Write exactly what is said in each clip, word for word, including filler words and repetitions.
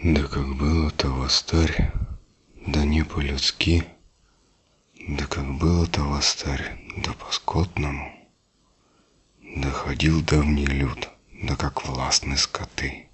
Да как было-то востарь, да не по-людски, да как было-то востарь, да по-скотному, да ходил давний люд, да как властны скоты,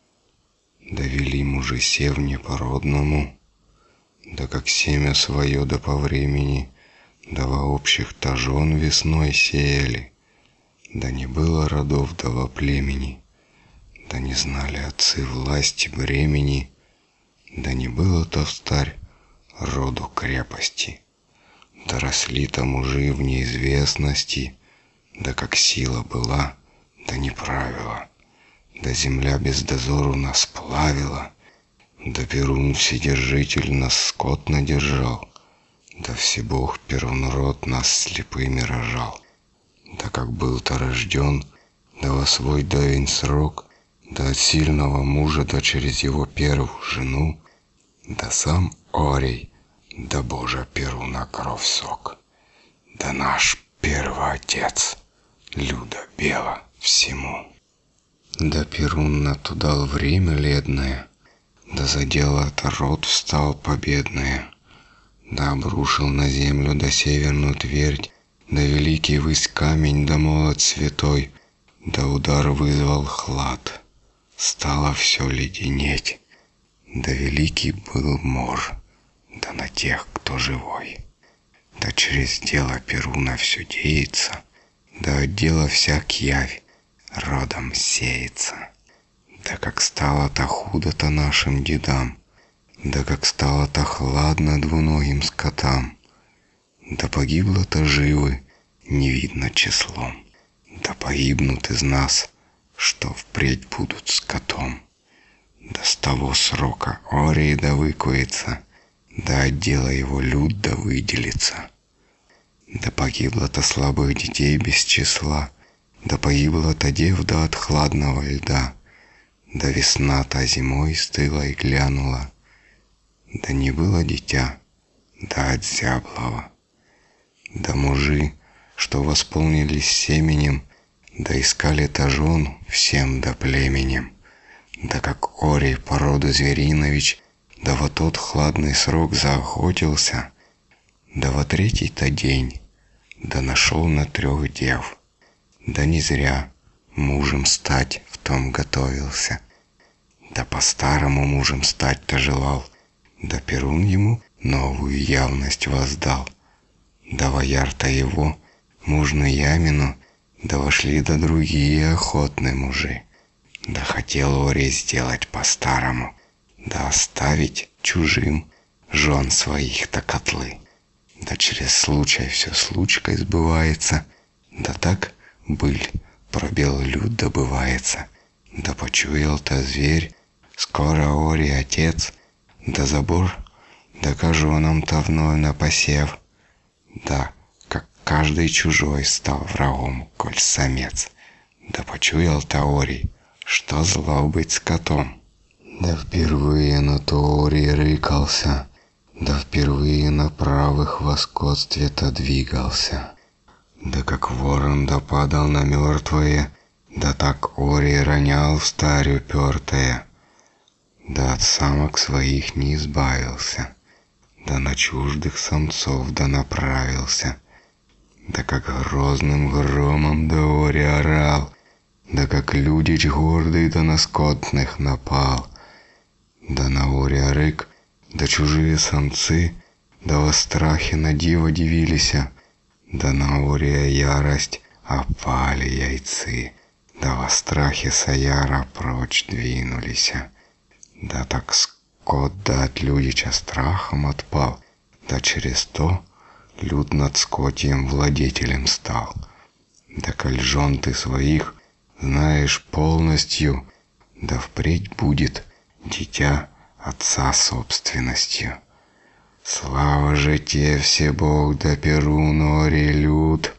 да вели мужи севне по-родному, да как семя свое да по времени, да во общих тажон весной сеяли, да не было родов да во племени, да не знали отцы власти бремени, да не было-то встарь роду крепости, да росли-то мужи в неизвестности, да как сила была, да не правила, да земля без дозору нас плавила, да Перун вседержитель нас скотно держал, да Всебог Перунрод нас слепыми рожал, да как был-то рожден, да во свой давень срок, да от сильного мужа, да через его первую жену, да сам Орий, да Божа Перуна кровь сок, да наш первый отец, люда бела всему. Да Перун натудал время ледное, да за дело-то род встал победное, да обрушил на землю да северную твердь, да великий высь камень да молот святой, да удар вызвал хлад, стало все леденеть, да великий был мор, да на тех, кто живой, да через дело Перуна все деется, да от дела всяк явь родом сеется, да как стало-то худо-то нашим дедам, да как стало-то хладно двуногим скотам, да погибло-то живы не видно числом, да погибнут из нас, что впредь будут скотом, да с того срока Орий да выкуется, да от дела его люд да выделится, да погибло-то слабых детей без числа, да погибло-то дев да от хладного льда, да весна-то зимой стыла и глянула, да не было дитя, да от зяблого, да мужи, что восполнились семенем, да искали-то жен всем да племенем, да как Орий породу зверинович, да во тот хладный срок заохотился, да во третий-то день, да нашел на трех дев, да не зря мужем стать в том готовился, да по-старому мужем стать-то желал, да Перун ему новую явность воздал, да вояр-то его мужну Ямину, да вошли да другие охотные мужи, да хотел Орий сделать по-старому, да оставить чужим жен своих-то котлы, да через случай все случкой сбывается, да так быль про белый люд добывается, да почуял-то зверь, скоро Орий отец, да забор, да кожонам-то вновь на посев, да как каждый чужой стал врагом, коль самец, да почуял-то Орий, что зло быть скотом. Да впервые на то Орий рыкался, да впервые на правых во скотстве-то двигался, да как ворон да падал на мертвые, да так Орий ронял в старь упертое, да от самок своих не избавился, да на чуждых самцов да направился, да как грозным громом да Орий орал, да как людич гордый да на скотных напал, да на Ория рык, да чужие самцы, да во страхе на диво дивилися, да на Ория ярость опали яйцы, да во страхе саяра прочь двинулися, да так скот да от людича страхом отпал, да через то люд над скотьем владетелем стал, да коль жен ты своих знаешь полностью, да впредь будет дитя отца собственностью. Слава же те Всебог да Перун Орий люд,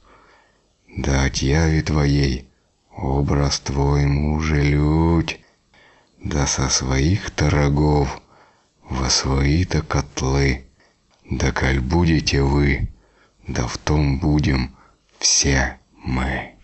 да от яви твоей образ твой муже людь, да со своих-то рогов во свои-то котлы, да коль будете вы, да в том будем все мы.